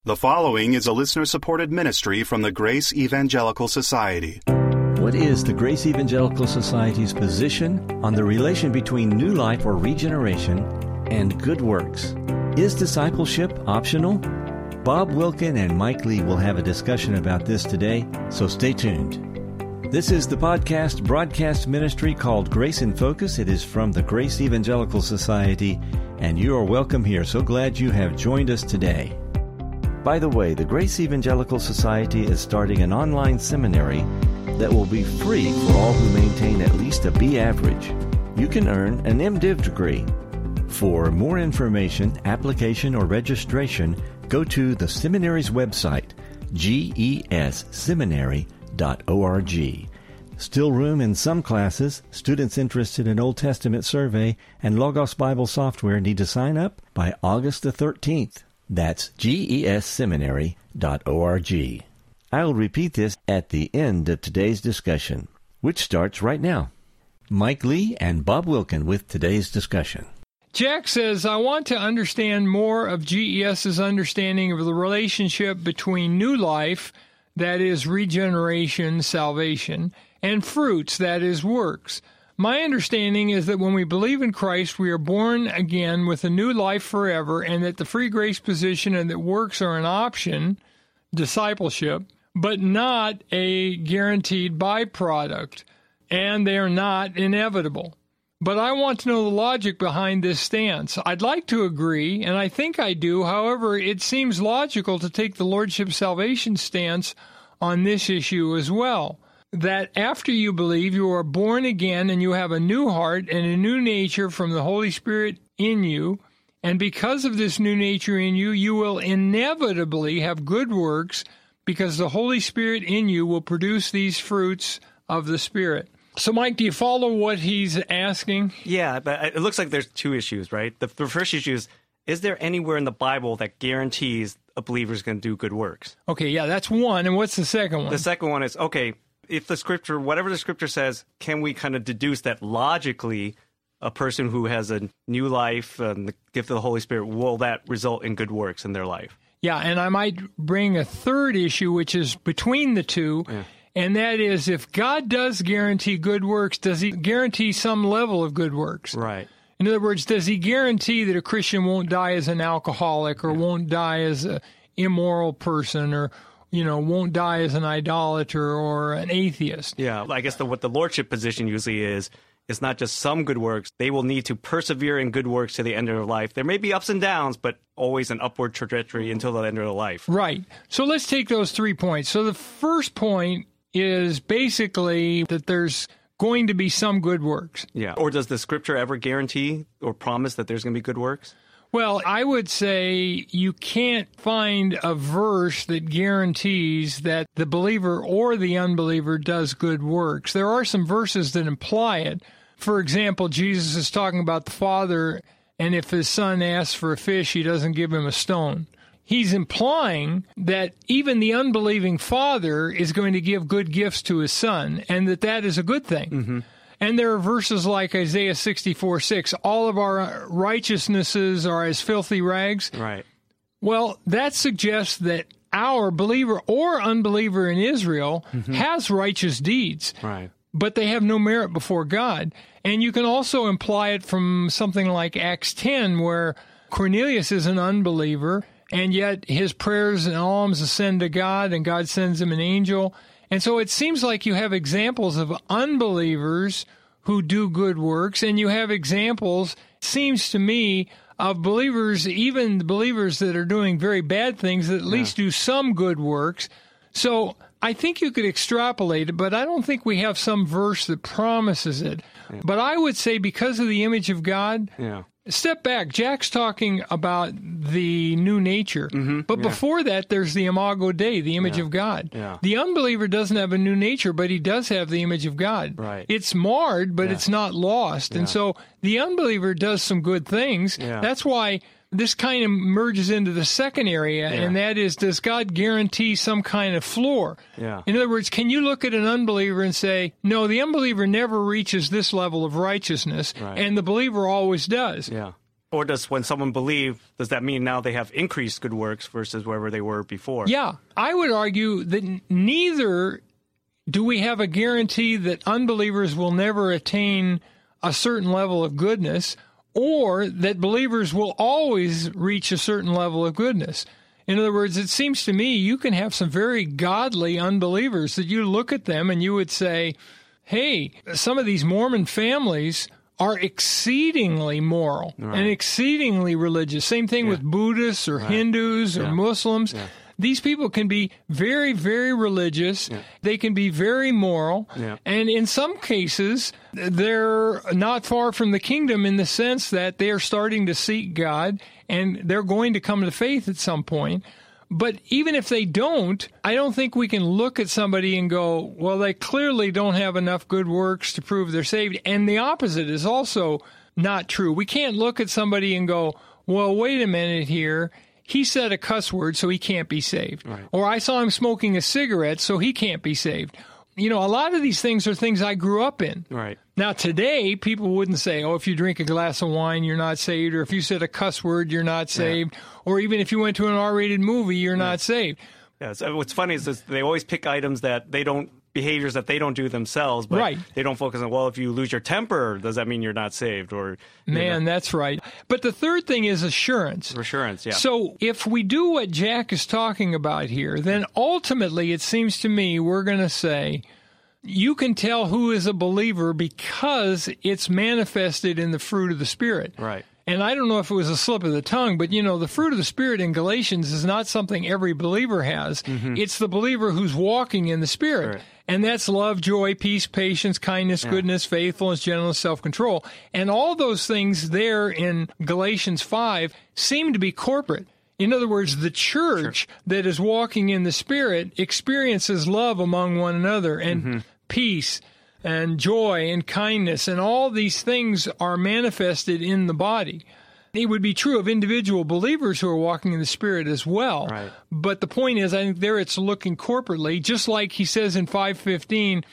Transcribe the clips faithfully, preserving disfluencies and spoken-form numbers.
The following is a listener-supported ministry from the Grace Evangelical Society. What is the Grace Evangelical Society's position on the relation between new life or regeneration and good works? Is discipleship optional? Bob Wilkin and Mike Lee will have a discussion about this today, so stay tuned. This is the podcast broadcast ministry called Grace in Focus. It is from the Grace Evangelical Society, and you are welcome here. So glad you have joined us today. By the way, the Grace Evangelical Society is starting an online seminary that will be free for all who maintain at least a B average. You can earn an MDiv degree. For more information, application, or registration, go to the seminary's website, G E S seminary dot org. Still room in some classes. Students interested in Old Testament survey and Logos Bible software need to sign up by August the thirteenth. That's G E S seminary dot org. I'll repeat this at the end of today's discussion, which starts right now. Mike Lee and Bob Wilkin with today's discussion. Jack says, I want to understand more of GES's understanding of the relationship between new life, that is regeneration, salvation, and fruits, that is works. My understanding is that when we believe in Christ, we are born again with a new life forever, and that the free grace position and that works are an option, discipleship, but not a guaranteed byproduct, and they are not inevitable. But I want to know the logic behind this stance. I'd like to agree, and I think I do. However, it seems logical to take the Lordship salvation stance on this issue as well. That after you believe, you are born again and you have a new heart and a new nature from the Holy Spirit in you. And because of this new nature in you, you will inevitably have good works because the Holy Spirit in you will produce these fruits of the Spirit. So, Mike, do you follow what he's asking? Yeah, but it looks like there's two issues, right? The, the first issue is, is there anywhere in the Bible that guarantees a believer is going to do good works? Okay, yeah, that's one. And what's the second one? The second one is, okay, if the scripture, whatever the scripture says, can we kind of deduce that logically a person who has a new life and the gift of the Holy Spirit, will that result in good works in their life? Yeah, and I might bring a third issue, which is between the two, yeah. And that is, if God does guarantee good works, does he guarantee some level of good works? Right. In other words, does he guarantee that a Christian won't die as an alcoholic or won't die as an immoral person or, you know, won't die as an idolater or an atheist? Yeah, I guess the, what the Lordship position usually is, it's not just some good works. They will need to persevere in good works to the end of their life. There may be ups and downs, but always an upward trajectory until the end of their life. Right. So let's take those three points. So the first point is basically that there's going to be some good works. Yeah. Or does the scripture ever guarantee or promise that there's going to be good works? Well, I would say you can't find a verse that guarantees that the believer or the unbeliever does good works. There are some verses that imply it. For example, Jesus is talking about the Father, and if his son asks for a fish, he doesn't give him a stone. He's implying that even the unbelieving father is going to give good gifts to his son, and that that is a good thing. Mm-hmm. And there are verses like Isaiah sixty-four six, all of our righteousnesses are as filthy rags. Right. Well, that suggests that our believer or unbeliever in Israel mm-hmm. has righteous deeds. Right. But they have no merit before God. And you can also imply it from something like Acts ten, where Cornelius is an unbeliever, and yet his prayers and alms ascend to God, and God sends him an angel. And so it seems like you have examples of unbelievers who do good works, and you have examples, seems to me, of believers, even the believers that are doing very bad things, that at yeah. least do some good works. So I think you could extrapolate it, but I don't think we have some verse that promises it. Yeah. But I would say because of the image of God, yeah. step back. Jack's talking about the new nature. Mm-hmm. But yeah. before that, there's the imago Dei, the image yeah. of God. Yeah. The unbeliever doesn't have a new nature, but he does have the image of God. Right. It's marred, but yeah. it's not lost. Yeah. And so the unbeliever does some good things. Yeah. That's why this kind of merges into the second area, yeah. and that is, does God guarantee some kind of floor? Yeah. In other words, can you look at an unbeliever and say, no, the unbeliever never reaches this level of righteousness, right. and the believer always does? Yeah. Or does when someone believe, does that mean now they have increased good works versus wherever they were before? Yeah, I would argue that n- neither do we have a guarantee that unbelievers will never attain a certain level of goodness, or that believers will always reach a certain level of goodness. In other words, it seems to me you can have some very godly unbelievers that you look at them and you would say, hey, some of these Mormon families are exceedingly moral right. and exceedingly religious. Same thing yeah. with Buddhists or right. Hindus or yeah. Muslims. Yeah. These people can be very, very religious. Yeah. They can be very moral. Yeah. And in some cases, they're not far from the kingdom in the sense that they are starting to seek God and they're going to come to faith at some point. But even if they don't, I don't think we can look at somebody and go, well, they clearly don't have enough good works to prove they're saved. And the opposite is also not true. We can't look at somebody and go, well, wait a minute here. He said a cuss word, so he can't be saved. Right. Or I saw him smoking a cigarette, so he can't be saved. You know, a lot of these things are things I grew up in. Right. Now, today, people wouldn't say, oh, if you drink a glass of wine, you're not saved. Or if you said a cuss word, you're not saved. Yeah. Or even if you went to an R-rated movie, you're yeah. not saved. Yeah, so what's funny is this, they always pick items that they don't, behaviors that they don't do themselves, but right. they don't focus on, well, if you lose your temper, does that mean you're not saved? Or Man, know. That's right. But the third thing is assurance. Assurance, yeah. So if we do what Jack is talking about here, then ultimately it seems to me we're going to say, you can tell who is a believer because it's manifested in the fruit of the Spirit. Right. And I don't know if it was a slip of the tongue, but, you know, the fruit of the Spirit in Galatians is not something every believer has. Mm-hmm. It's the believer who's walking in the Spirit. Right. And that's love, joy, peace, patience, kindness, yeah. goodness, faithfulness, gentleness, self-control. And all those things there in Galatians five seem to be corporate. In other words, the church sure. that is walking in the Spirit experiences love among one another and mm-hmm. peace and joy and kindness, and all these things are manifested in the body. It would be true of individual believers who are walking in the Spirit as well. Right. But the point is, I think there it's looking corporately, just like he says in five fifteen,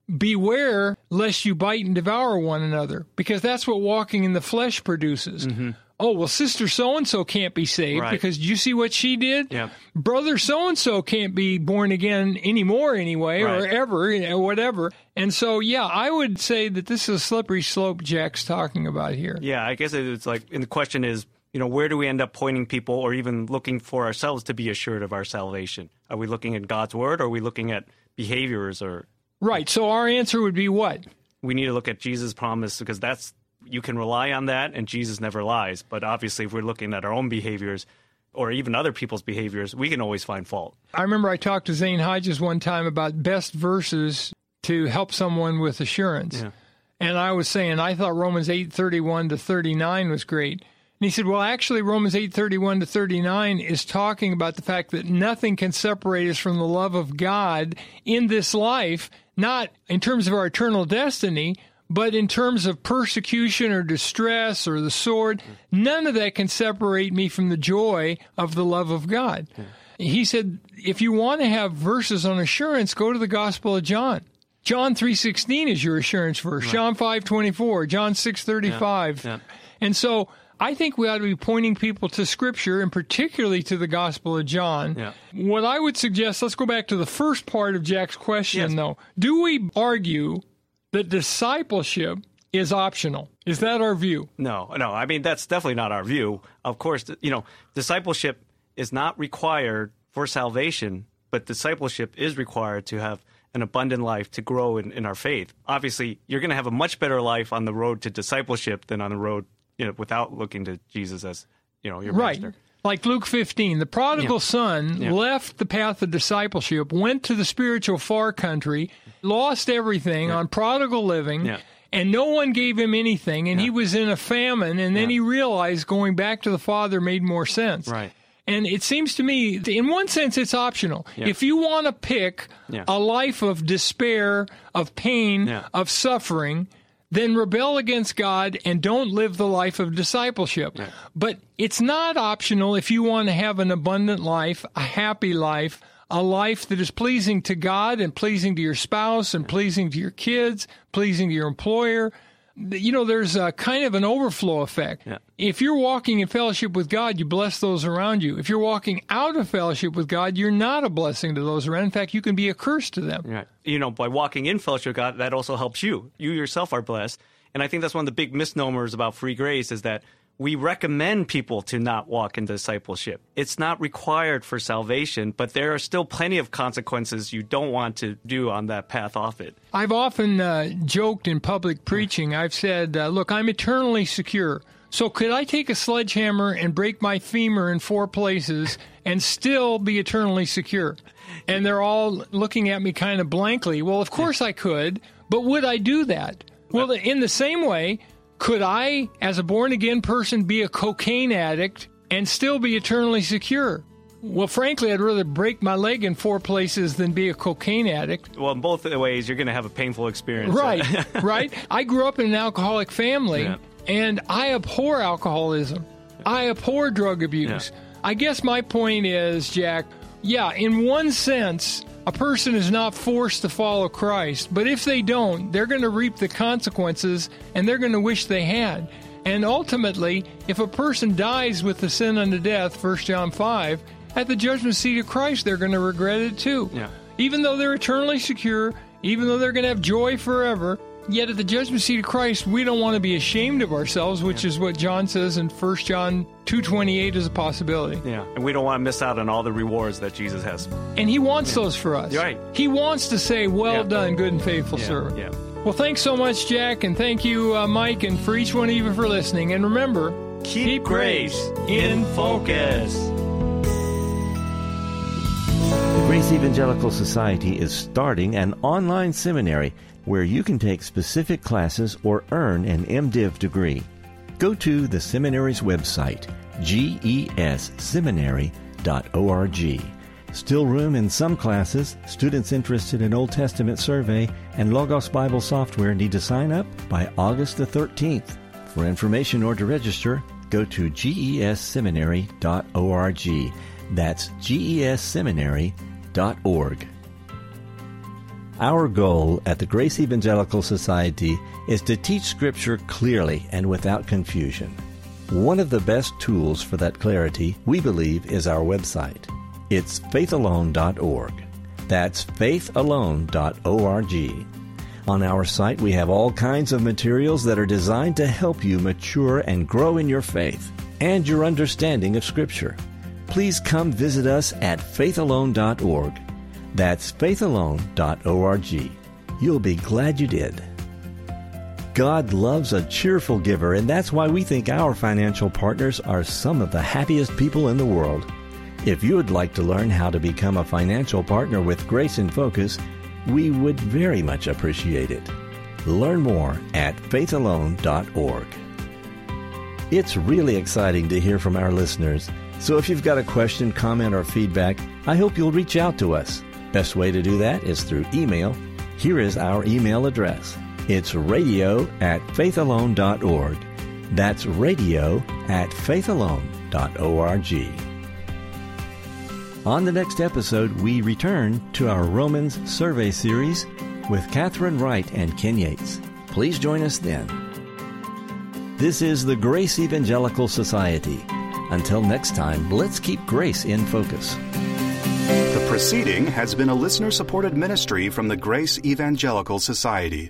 beware lest you bite and devour one another, because that's what walking in the flesh produces. Mm-hmm. Oh, well, sister so-and-so can't be saved right. because did you see what she did? Yep. Brother so-and-so can't be born again anymore anyway, right. or ever, you know, whatever. And so, yeah, I would say that this is a slippery slope Jack's talking about here. Yeah, I guess it's like, and the question is, you know, where do we end up pointing people or even looking for ourselves to be assured of our salvation? Are we looking at God's word, or are we looking at behaviors? Or Right, so our answer would be what? We need to look at Jesus' promise, because that's, you can rely on that, and Jesus never lies. But obviously, if we're looking at our own behaviors or even other people's behaviors, we can always find fault. I remember I talked to Zane Hodges one time about best verses to help someone with assurance. Yeah. And I was saying, I thought Romans eight thirty-one to thirty-nine was great. And he said, well, actually, Romans eight thirty-one to thirty-nine is talking about the fact that nothing can separate us from the love of God in this life, not in terms of our eternal destiny, but in terms of persecution or distress or the sword. None of that can separate me from the joy of the love of God. Yeah. He said, if you want to have verses on assurance, go to the Gospel of John. John three sixteen is your assurance verse. Right. John five twenty-four, John six thirty-five. Yeah. Yeah. And so I think we ought to be pointing people to Scripture, and particularly to the Gospel of John. Yeah. What I would suggest, let's go back to the first part of Jack's question, yes. though. Do we argue that discipleship is optional? Is that our view? No, no. I mean, that's definitely not our view. Of course, you know, discipleship is not required for salvation, but discipleship is required to have an abundant life, to grow in, in our faith. Obviously, you're going to have a much better life on the road to discipleship than on the road, you know, without looking to Jesus as, you know, your right. master. Like Luke fifteen, the prodigal yeah. son yeah. left the path of discipleship, went to the spiritual far country, lost everything yeah. on prodigal living, yeah. and no one gave him anything, and yeah. he was in a famine, and then yeah. he realized going back to the Father made more sense. Right. And it seems to me, in one sense, it's optional. Yeah. If you want to pick yeah. a life of despair, of pain, yeah. of suffering, then rebel against God and don't live the life of discipleship. Yeah. But it's not optional if you want to have an abundant life, a happy life, a life that is pleasing to God and pleasing to your spouse and pleasing to your kids, pleasing to your employer. you know, there's a kind of an overflow effect. Yeah. If you're walking in fellowship with God, you bless those around you. If you're walking out of fellowship with God, you're not a blessing to those around. In fact, you can be a curse to them. Right. You know, by walking in fellowship with God, that also helps you. You yourself are blessed. And I think that's one of the big misnomers about free grace is that we recommend people to not walk in discipleship. It's not required for salvation, but there are still plenty of consequences you don't want to do on that path off it. I've often uh, joked in public preaching. I've said, uh, look, I'm eternally secure. So could I take a sledgehammer and break my femur in four places and still be eternally secure? And they're all looking at me kind of blankly. Well, of course I could, but would I do that? Well, in the same way, could I, as a born-again person, be a cocaine addict and still be eternally secure? Well, frankly, I'd rather break my leg in four places than be a cocaine addict. Well, in both ways, you're going to have a painful experience. Right, right. I grew up in an alcoholic family, Yeah. and I abhor alcoholism. I abhor drug abuse. Yeah. I guess my point is, Jack, yeah, in one sense, a person is not forced to follow Christ, but if they don't, they're going to reap the consequences, and they're going to wish they had. And ultimately, if a person dies with the sin unto death, First John five, at the judgment seat of Christ, they're going to regret it too. Yeah. Even though they're eternally secure, even though they're going to have joy forever, yet at the judgment seat of Christ, we don't want to be ashamed of ourselves, which yeah. is what John says in First John two twenty-eight is a possibility. Yeah, and we don't want to miss out on all the rewards that Jesus has. And he wants yeah. those for us. You're right. He wants to say, well yeah. done, good and faithful yeah. servant. Yeah. Well, thanks so much, Jack, and thank you, uh, Mike, and for each one of you for listening. And remember, keep, keep grace in focus. The Grace Evangelical Society is starting an online seminary where you can take specific classes or earn an MDiv degree. Go to the seminary's website, G E S seminary dot org. Still room in some classes. Students interested in Old Testament survey and Logos Bible software need to sign up by August the thirteenth. For information or to register, go to G E S seminary dot org. That's G E S seminary dot org. Our goal at the Grace Evangelical Society is to teach Scripture clearly and without confusion. One of the best tools for that clarity, we believe, is our website. It's faith alone dot org. That's faith alone dot org. On our site, we have all kinds of materials that are designed to help you mature and grow in your faith and your understanding of Scripture. Please come visit us at faith alone dot org. That's faith alone dot org. You'll be glad you did. God loves a cheerful giver, and that's why we think our financial partners are some of the happiest people in the world. If you would like to learn how to become a financial partner with Grace in Focus, we would very much appreciate it. Learn more at faith alone dot org. It's really exciting to hear from our listeners, so if you've got a question, comment, or feedback, I hope you'll reach out to us. Best way to do that is through email. Here is our email address. It's radio at faith alone dot org. That's radio at faith alone dot org. On the next episode, we return to our Romans survey series with Catherine Wright and Ken Yates. Please join us then. This is the Grace Evangelical Society. Until next time, let's keep grace in focus. The proceeding has been a listener-supported ministry from the Grace Evangelical Society.